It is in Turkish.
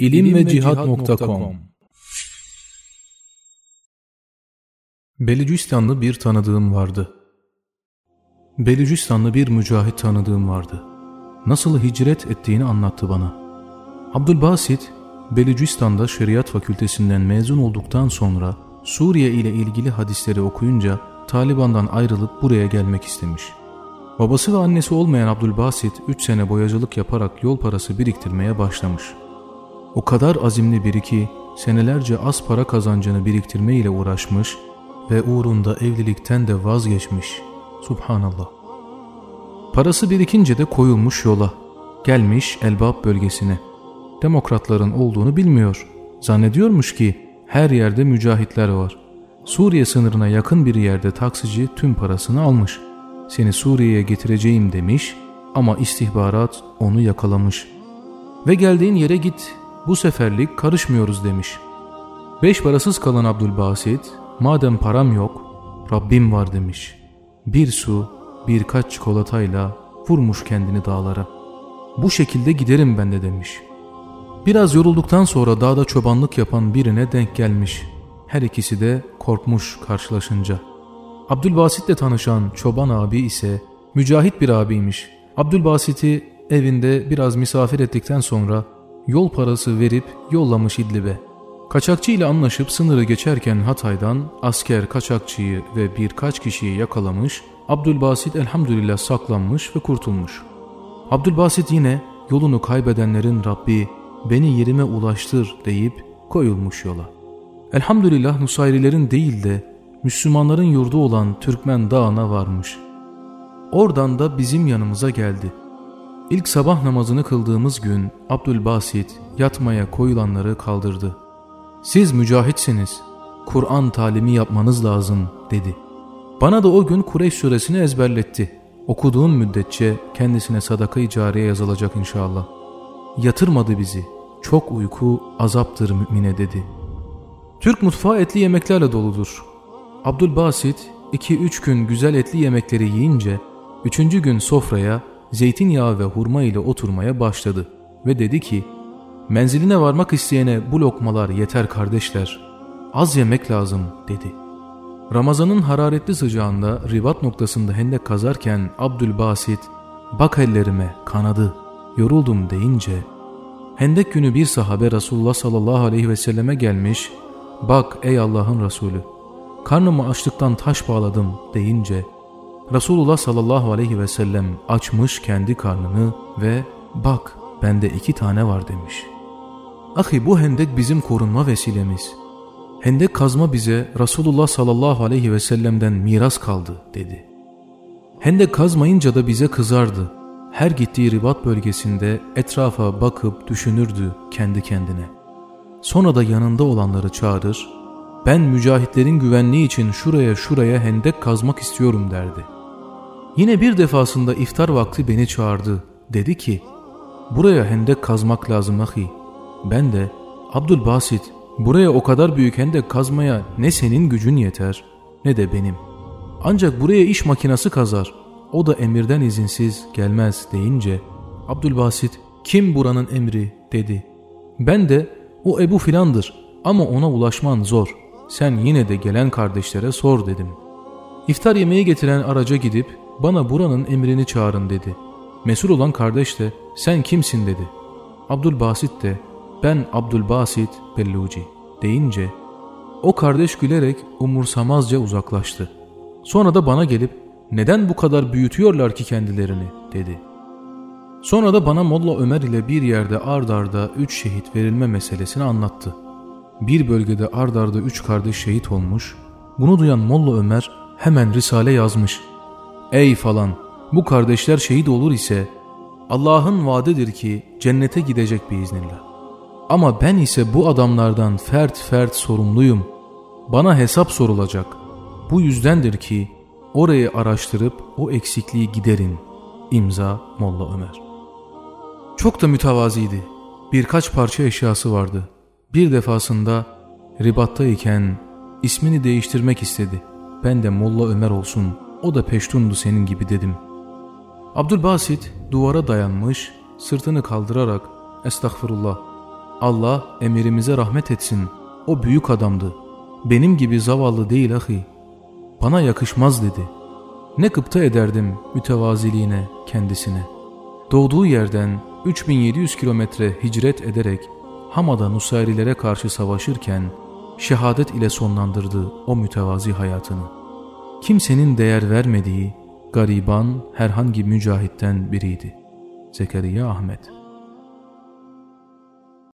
ilimvecihat.com. Belucistanlı bir tanıdığım vardı. Belucistanlı bir mücahit tanıdığım vardı. Nasıl hicret ettiğini anlattı bana. Abdülbasit, Belucistan'da Şeriat Fakültesinden mezun olduktan sonra Suriye ile ilgili hadisleri okuyunca Taliban'dan ayrılıp buraya gelmek istemiş. Babası ve annesi olmayan Abdülbasit 3 sene boyacılık yaparak yol parası biriktirmeye başlamış. O kadar azimli biri ki senelerce az para kazancını biriktirme ile uğraşmış ve uğrunda evlilikten de vazgeçmiş. Subhanallah. Parası birikince de koyulmuş yola. Gelmiş Elbap bölgesine. Demokratların olduğunu bilmiyor. Zannediyormuş ki her yerde mücahitler var. Suriye sınırına yakın bir yerde taksici tüm parasını almış. Seni Suriye'ye getireceğim demiş ama istihbarat onu yakalamış. Ve geldiğin yere git, bu seferlik karışmıyoruz demiş. 5 parasız kalan Abdülbasit, madem param yok, Rabbim var demiş. Bir su, birkaç çikolatayla vurmuş kendini dağlara. Bu şekilde giderim ben de demiş. Biraz yorulduktan sonra dağda çobanlık yapan birine denk gelmiş. Her ikisi de korkmuş karşılaşınca. Abdülbasit'le tanışan çoban abi ise mücahit bir abiymiş. Abdülbasit'i evinde biraz misafir ettikten sonra yol parası verip yollamış İdlib'e. Kaçakçı ile anlaşıp sınırı geçerken Hatay'dan asker kaçakçıyı ve birkaç kişiyi yakalamış. Abdülbasit elhamdülillah saklanmış ve kurtulmuş. Abdülbasit yine yolunu kaybedenlerin Rabbi beni yerime ulaştır deyip koyulmuş yola. Elhamdülillah Nusayrilerin değil de Müslümanların yurdu olan Türkmen Dağı'na varmış. Oradan da bizim yanımıza geldi. İlk sabah namazını kıldığımız gün Abdülbasit yatmaya koyulanları kaldırdı. Siz mücahitsiniz, Kur'an talimi yapmanız lazım dedi. Bana da o gün Kureyş suresini ezberletti. Okuduğum müddetçe kendisine sadaka-i cariye yazılacak inşallah. Yatırmadı bizi, çok uyku azaptır mümine dedi. Türk mutfağı etli yemeklerle doludur. Abdülbasit 2-3 gün güzel etli yemekleri yiyince 3. gün sofraya zeytinyağı ve hurma ile oturmaya başladı ve dedi ki, menziline varmak isteyene bu lokmalar yeter kardeşler, az yemek lazım dedi. Ramazanın hararetli sıcağında ribat noktasında hendek kazarken Abdülbasit, bak ellerime kanadı, yoruldum deyince, hendek günü bir sahabe Resulullah sallallahu aleyhi ve selleme gelmiş, bak ey Allah'ın Resulü, karnımı açlıktan taş bağladım deyince, Resulullah sallallahu aleyhi ve sellem açmış kendi karnını ve bak bende 2 tane var demiş. Ahi bu hendek bizim korunma vesilemiz. Hendek kazma bize Resulullah sallallahu aleyhi ve sellem'den miras kaldı dedi. Hendek kazmayınca da bize kızardı. Her gittiği ribat bölgesinde etrafa bakıp düşünürdü kendi kendine. Sonra da yanında olanları çağırır, ben mücahitlerin güvenliği için şuraya hendek kazmak istiyorum derdi. Yine bir defasında iftar vakti beni çağırdı. Dedi ki, buraya hendek kazmak lazım ahi. Ben de, Abdülbasit, buraya o kadar büyük hendek kazmaya ne senin gücün yeter ne de benim. Ancak buraya iş makinası kazar. O da emirden izinsiz gelmez deyince, Abdülbasit, kim buranın emri dedi. Ben de, o Ebu filandır ama ona ulaşman zor. Sen yine de gelen kardeşlere sor dedim. İftar yemeği getiren araca gidip bana buranın emrini çağırın dedi. Mesul olan kardeş de sen kimsin dedi. Abdülbasit de ben Abdülbasit Belluci deyince o kardeş gülerek umursamazca uzaklaştı. Sonra da bana gelip neden bu kadar büyütüyorlar ki kendilerini dedi. Sonra da bana Molla Ömer ile bir yerde ard arda 3 şehit verilme meselesini anlattı. Bir bölgede ard arda 3 kardeş şehit olmuş. Bunu duyan Molla Ömer hemen risale yazmış. Ey falan, bu kardeşler şehit olur ise Allah'ın vaadedir ki cennete gidecek biiznillah. Ama ben ise bu adamlardan fert sorumluyum. Bana hesap sorulacak. Bu yüzdendir ki orayı araştırıp o eksikliği giderin. İmza Molla Ömer. Çok da mütevaziydi. Birkaç parça eşyası vardı. Bir defasında ribattayken ismini değiştirmek istedi. Ben de Molla Ömer olsun, o da Peştundu senin gibi dedim. Abdülbasit duvara dayanmış, sırtını kaldırarak estağfurullah, Allah emirimize rahmet etsin. O büyük adamdı. Benim gibi zavallı değil ahi. Bana yakışmaz dedi. Ne gıpta ederdim mütevaziliğine, kendisine. Doğduğu yerden 3700 kilometre hicret ederek Hama'da Nusayrilere karşı savaşırken şehadet ile sonlandırdı o mütevazi hayatını. Kimsenin değer vermediği gariban herhangi mücahitten biriydi. Zekeriya Ahmet.